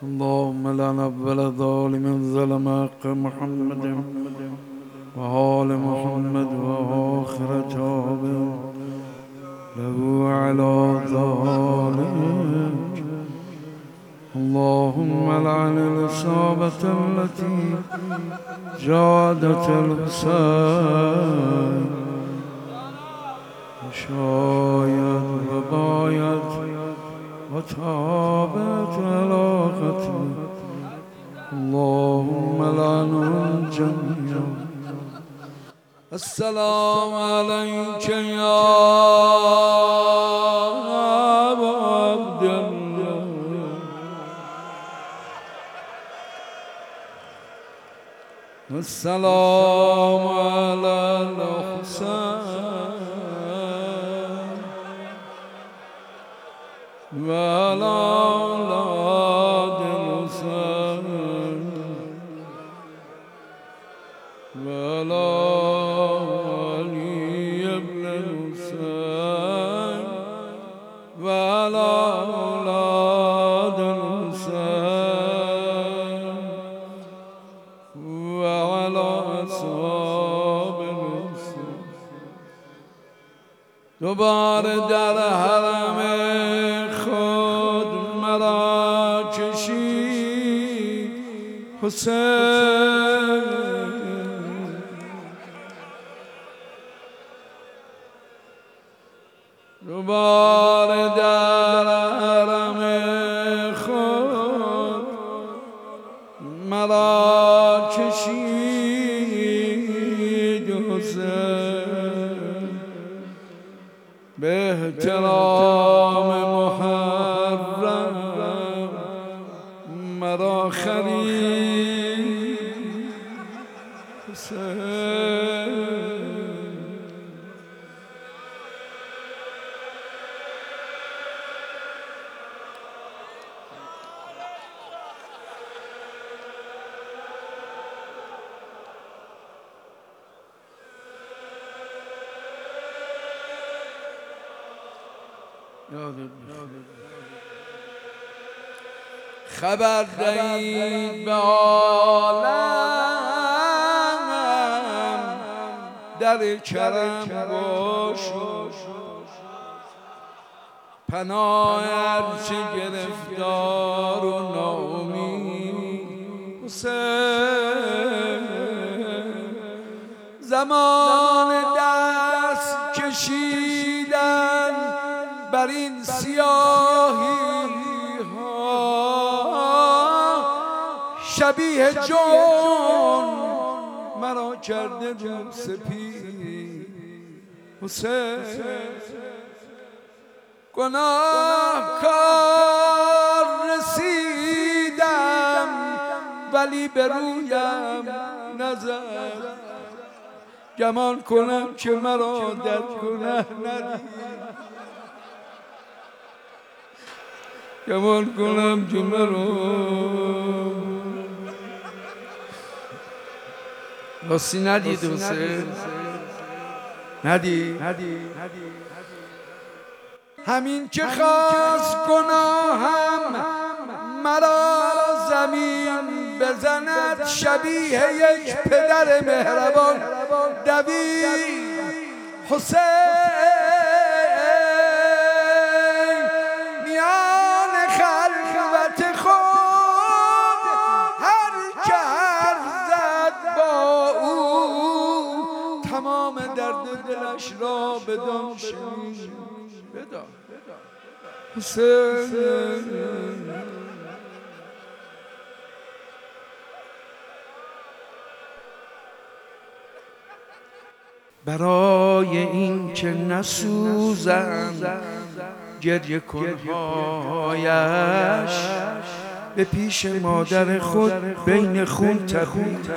اللهم لعن أول ظالم ظلم حق محمد وآل محمد وآخر تابع له على ذلك. اللهم لعن الإصابة التي جادت الحسين وشايد وبايد وتابت علاقته. اللهم لعنهم جميعا. السلام عليك يا أبا عبد الله. السلام على الحسين وعلى أولاد الحسين وعلى علي بن الحسين وعلى أولاد الحسين وعلى أصحاب الحسين. دوباره در حرم خود مرا کشید حسین. دوباره در حرم خود مرا کشید حسین. به احترام محرم مرا خرید حسین. خبر دهید به عالم در کرم گشود، پناه هرچه گرفتار و ناامید حسین. زمان دست کشیدن بر این سیاهی شبیه جان مرا کرده رو سپید حسین. گناهکار رسیدم ولی به رویم نزد، گمان کنم که مرا در گناه ندید، گمان کنم که مرا راستی ندید حسین، ندید. همین که خواست گناهم مرا زمین بزند، شبیه یک پدر مهربان دوید حسین. میان خلوت خود هر که حرف زد با او، تمام درد دلش را بدان شنید. بدان حسین. برای این که نسوزم گریه کنهایش، به پیش مادر خود بین خون تپید.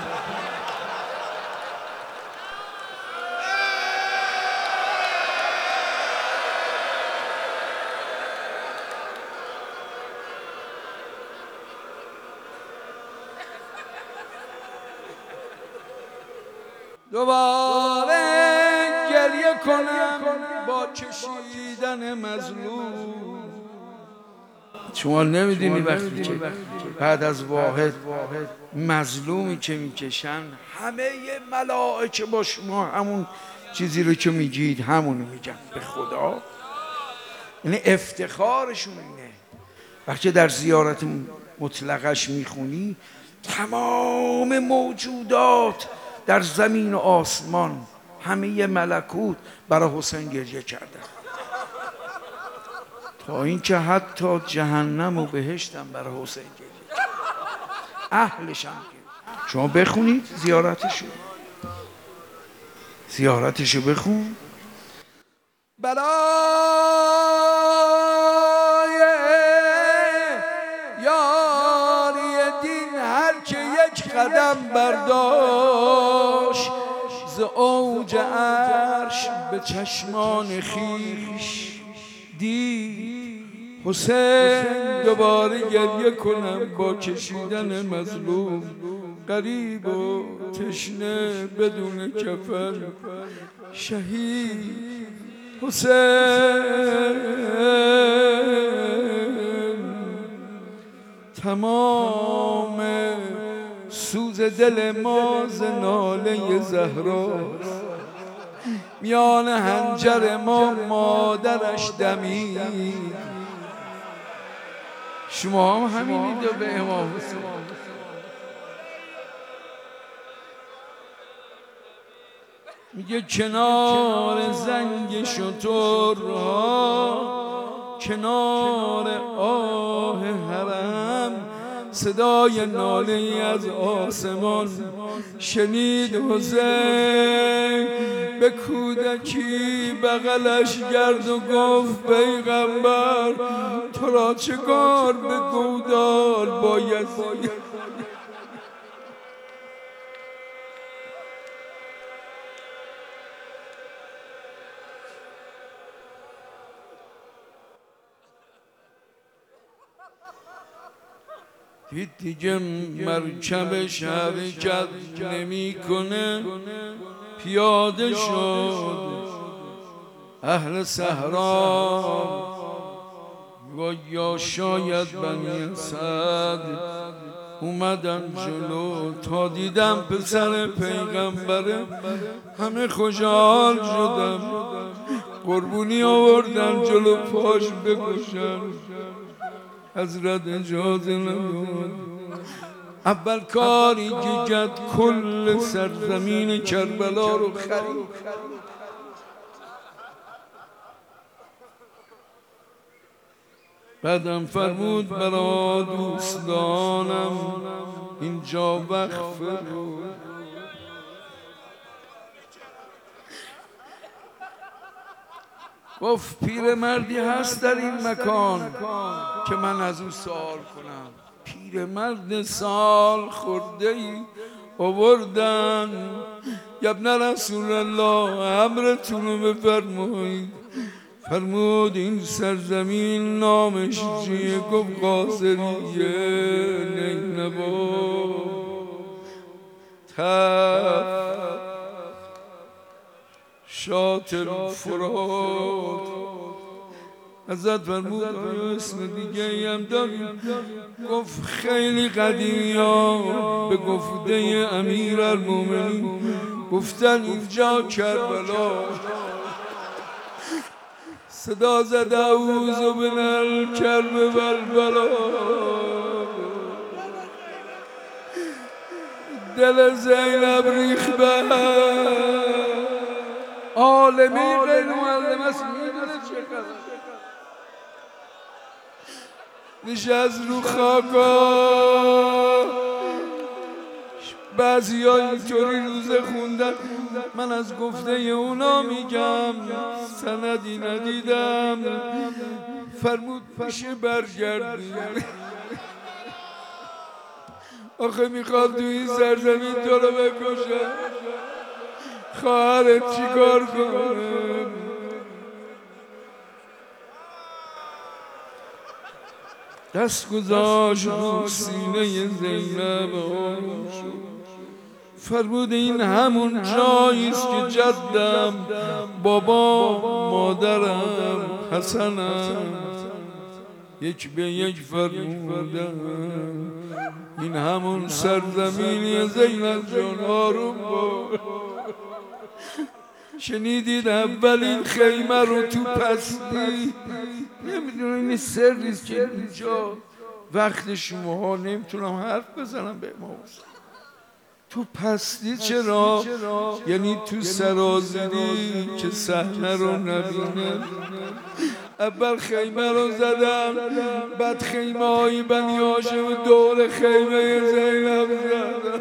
دوباره گریه کنم با کشیدن مظلوم. شما نمیدونی وقتی که بعد از واحد مظلومی که میکشن همه ملائکه با شما همون چیزی رو که میگید همونو میگن به خدا. یعنی افتخارشون اینه. وقتی در زیارت مطلقش میخونی تمام موجودات در زمین و آسمان همه ملکوت برای حسین گریه کردن، تا اینکه حتی جهنم و بهشتم برای حسین گریه کردن، اهلش هم. شما بخونید زیارتشو بخون. برای یاری دین هر که یک قدم برداشت، ز اوج عرش به چشمان خویش دید حسین دوباره گریه کنم با کشیدن مظلوم، غریب و تشنه بدون کفن شهید حسین. تمام سوز دل ما ز ناله زهراست، میان حنجر ما مادرش دمید. شما هم همینید به امام حسین. میگه کنار زنگ شترها، کنار آه حرم، صدای ناله ای از آسمان شنید حسین. به کودکی بغلش گرد و گفت پیغمبر تو را چه کار به گودال باید. دید دیگه مرکبش حرکت نمیکنه، پیاده شد اهل صحرا و یا شاید بنی اسد اومدن جلو. تا دیدم پسر پیغمبره همه خوشحال شدم، قربونی آوردن جلو پاش بکشن. حضرت اجازه نداد. اول کاری که کرد کل سرزمین کربلا رو خرید. بعدم فرمود برا دوستانم اینجا وقف رو. گفت پیرمردی هست در این مکان که من از او سوال کنم. پیرمرد سال خورده ای آوردن. ابن رسول الله امرتون رو بفرمایید. فرمود این سرزمین نامش چیه؟ گفت قاصریه نینوا تف شاطر فرات. حضرت فرمود آیا اسم دیگه ای هم داریم؟ گفت خیلی قدیمی ها به گفته امیر المومنین گفتن اینجا کربلا. صدا زد اعوذ من الکرب والبلا. دل زینب ریخ به عالمی غیر معلم است. میدونه چقدر نشست رو خاکا. بعضی ها اینطوری روزه خوندن. من از گفته اونا میگم، سندی ندیدم. فرمود پیشه برگردی. آخه میخواد تو این سرزمین تو رو بکشه. خواهرت چی کار کنه؟ دست گذاشت رو سینه زینب فرمود این همون جاییست که جدم بابا مادرم حسنم یک به یک فرمودن این همون سرزمینی زینب جان آروم بود. شنیدید اولین خیمه رو تو پستی، نمیدونین سریست که اینجا وقت شما نمیتونم حرف بزنم به ما تو پستی. چرا؟ یعنی تو سرازیری که صحنه رو نبینه. اول خیمه رو زدم، بعد خیمه های بنی هاشم دور خیمه زینب زدم،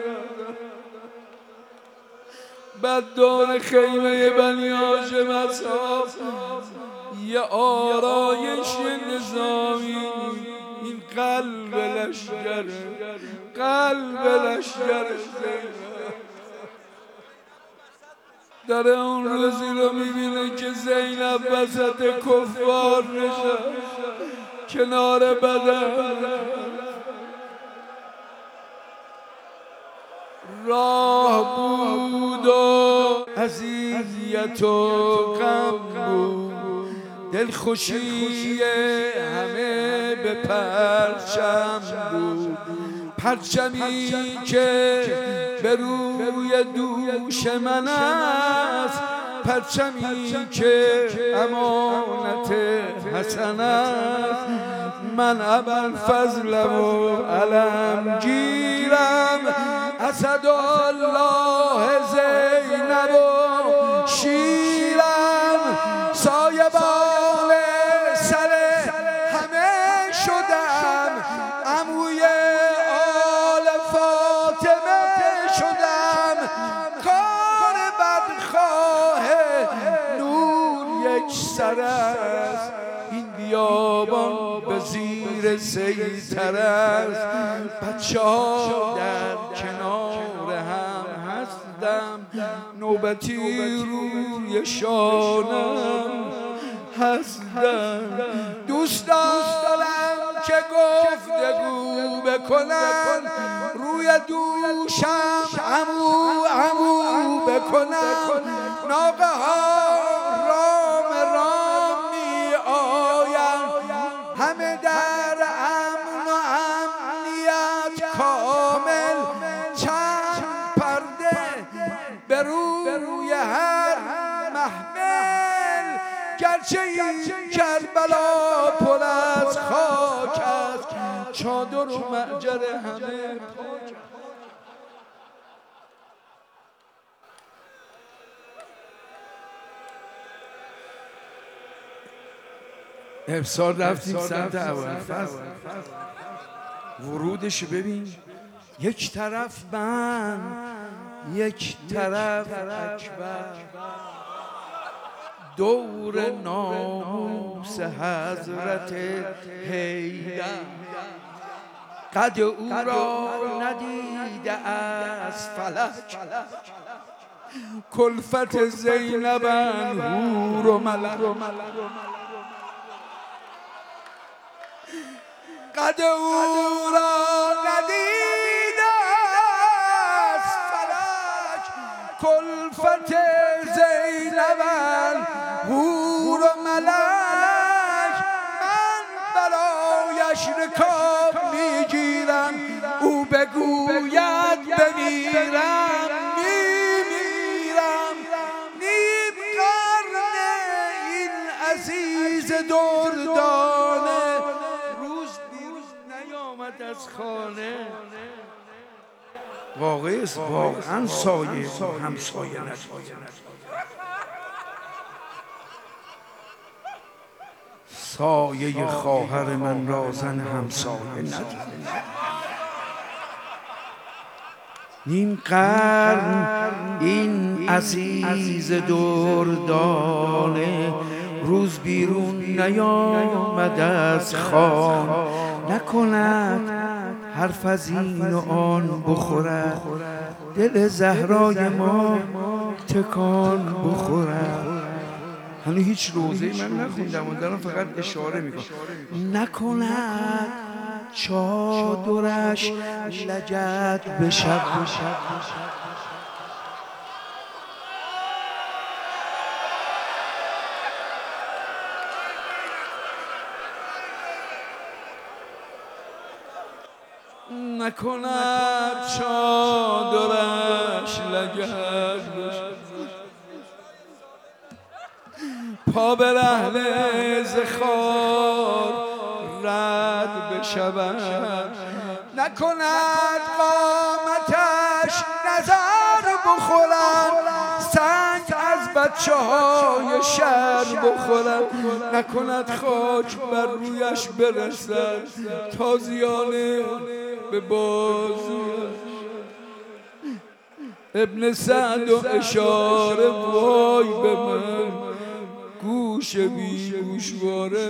بعد دور خیمه بنی هاشم اصحاب یه آرایش نظامی. این قلب لشگره، قلب لشگره زینب. داره اون روزی رو میبینه که زینب وسط کفار نشست کنار بدن. راه بود و اذیت و غم بود، دلخوشی همه به پرچم بود. پرچمی که به روی دوش من است، پرچمی که امانت حسن است. من ابوالفضلم و علمگیرم، اسدالله زینب و شیرم. سایبان سر همه شدم، عموی آل فاطمه شدم. کار بدخواه نور یک سر است، این بیابان به زیر سیطر است. بچه ها در کنار هم هستم، نوبتی روی شانم هستم. دوست دارم که گفتگو بکنن، روی دوشم عمو عمو بکنن. ناقه ها رام رام می آین، همه در امن و امنیت کامل. چند پرده به روی هر محمل، گرچه این کربلا پر از خاک است، چادر و معجر همه پاک. امسال رفتیم سمت ابوالفضل، ورودش ببین، یک طرف من یک طرف اکبر، دور ناموس حضرت حیدر. قد او را ندیده از فلک، کلفت زینبن حور و ملک. قد او را ندیده از فلک، کلفت زینبن حور و ملک. من برایش رکاب میگیرم، او بگوید بمیرم میمیرم. نیم قرن این عزیز دردانه روز بیروز نیامد از خانه. واقعا سایه همسایه ندید، سایه خواهر من را زن همسایه ندید. نیم قرن این عزیز دردانه روز بیرون نیامد از خان. نکند حرف از این و آن بخورد، دل زهرای ما تکان بخورد. هنوز هیچ روزه‌ای من نخوندم و دارم فقط اشاره میکنم. نکند چادرش لجد به شب. نکند چادرش لگد پا به رهن زخار رد بشود نکند قامتش نظر بخورد سنگ از بچه های شهر بخورد نکند خاک بر رویش برسد تازیانه به بازو ابن سعد و اشاره وای به من گوش بی گوشواره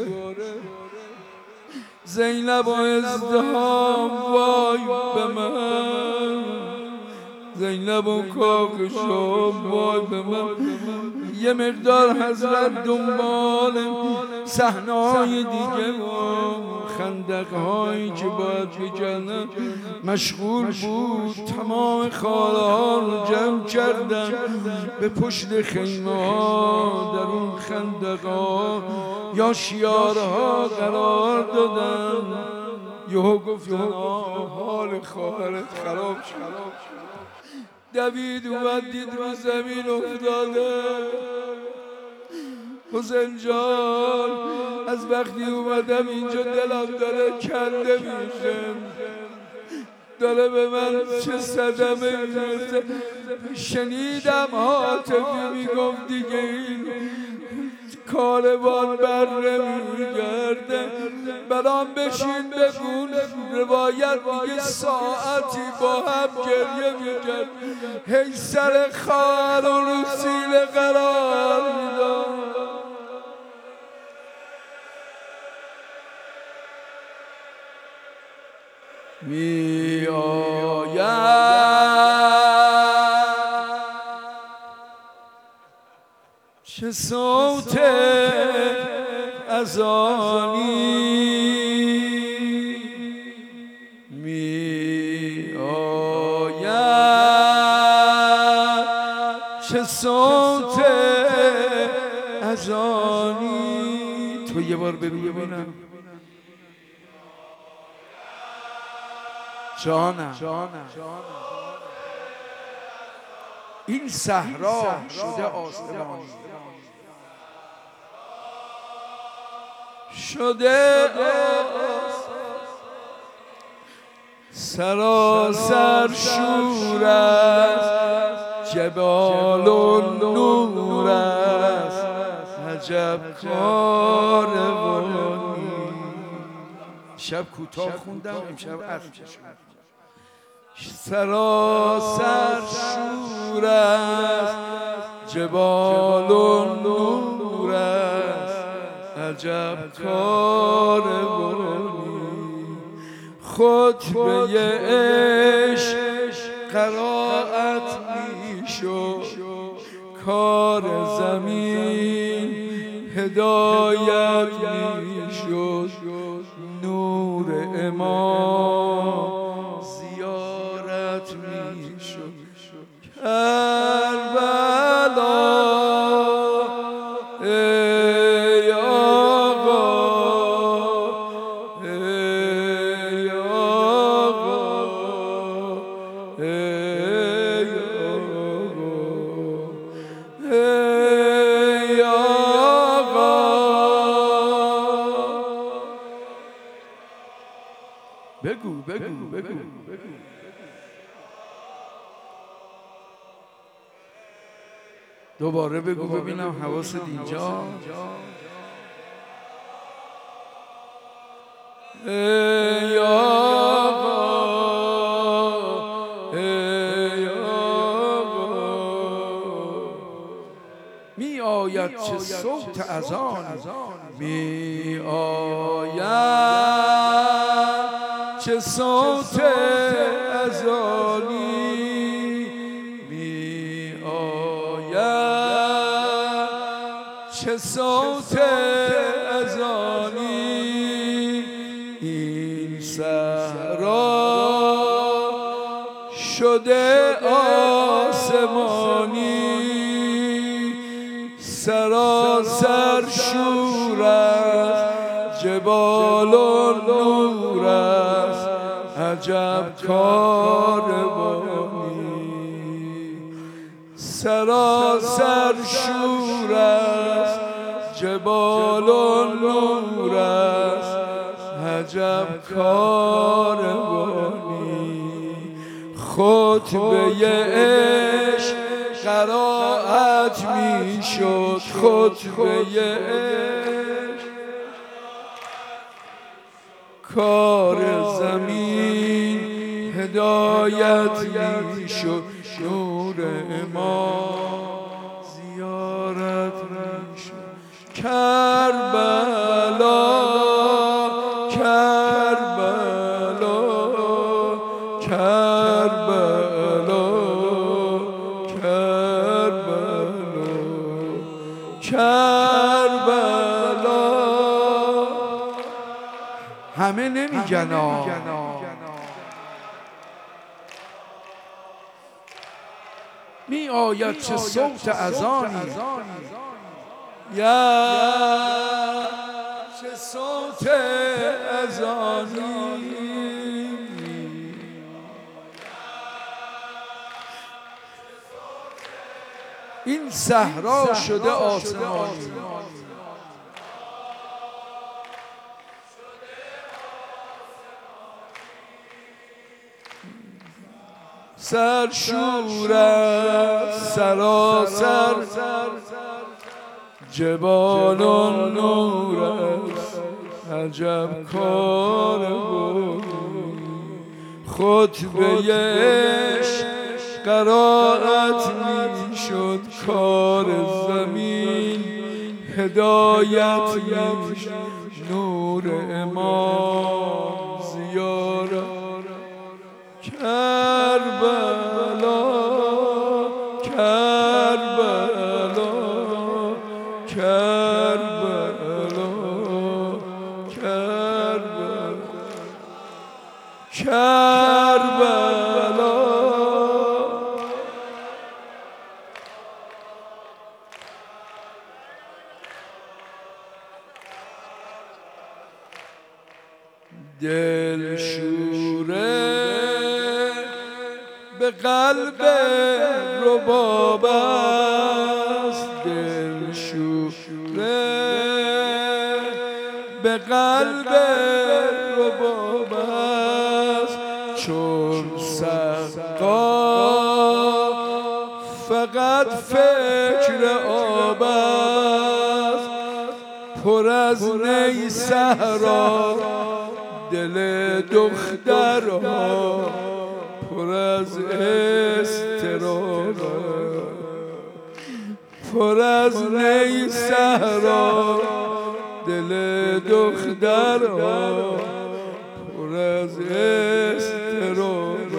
زینب و ازدهام وای به من زینب و کاکشام وای به من یه مقدار حضرت دنبال صحنه‌های دیگه و خندق‌هایی که باید بکنن مشغول بود تمام خارها رو جمع کردن به پشت خیمه ها در اون خندق‌ها یا شیارها قرار دادن یهو گفتن حال خواهرت خراب شد دوید اومد دید رو زمین افتاده حسین جان از وقتی اومدم اینجا دلم داره کنده میشه داره به من چه صدمه میرسه شنیدم عاطفی میگفت دیگه این کاروان بر نمیگرده برام بشین بگون روایت میگه ساعتی با هم گریه میکرد هی سر خواهر و رو سینه قرار میداد می آید چه صوت اذانی می آید چه صوت اذانی تو یه بار ببینم جانم این صحرا شده آسمانی شده سراسر شور است جبال و نور است عجب کاروانی شب کوتاه خوندم امشب عرض کشم سراسر شور است جبال و نور است عجب کاروانی خطبه عشق قرائت میشد کار زمین هدایت میشد نور امام زیارت میشد کربلا ای آقا ای آقا ای آقا ای آقا بگو دوباره بگو ببینم حواست اینجا ای آقا ای آقا می آید چه صوت اذان می آید چه صوت اذانی چه صوت اذانی این صحرا شده آسمانی سراسر شور است جبال و نور است عجب کاروانی سراسر شور است جبال و نور است عجب کاروانی خطبه عشق قرائت می شد خطبه عشق کار زمین هدایت می شد نور امام زیارت می شد کربلا کربلا کربلا کربلا کربلا همه نمیگن می آید چه صوت اذانی یا چه صوت اذانی این صحرا شده آسمانی سرشور است سراسر جبال و نور است عجب کاروانی خطبه عشق قرائت می شد کار زمین هدایت می شد نور امام زیارت کربلا کربلا کربلا کربلا کربلا دل شوره به قلب رباب است دل شوره به قلب رباب است چون سقا فقط فکر آب است پر از نی صحرا دل دخترها پر از اضطراب پر از نی صحرا دل دخترها پر از اضطراب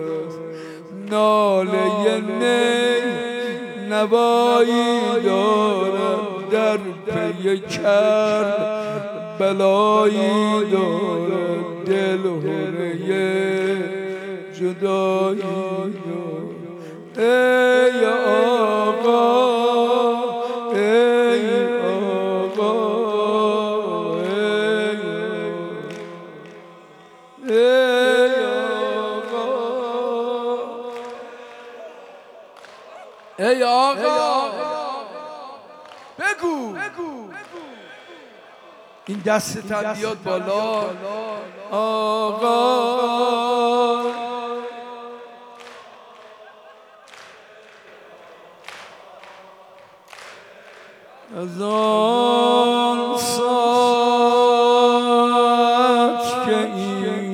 ناله نی نوایی دارد در پی کرد بلایی دارد دل هره جدایی ای آقا ای آقا ای آقا ای آقا بگو این دستت هم بیاد بالا آقا از آن ساعت که این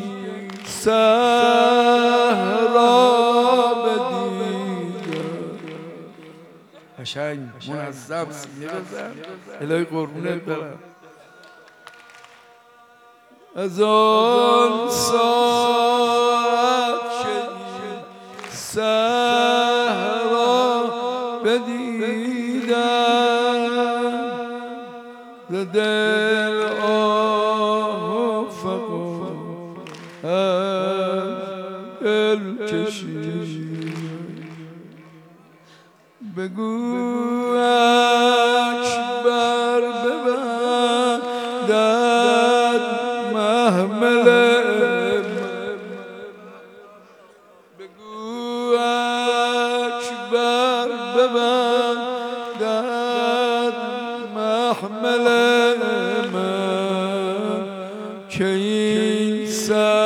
صحرا بدیدم قشنگ منظم سینه بزن الهی قربونت برم از آن ساعت که این صحرا بدیدم ز دل آه و فغان از دل کشید بگو اکبر ببندد محمل در محمل من که این سر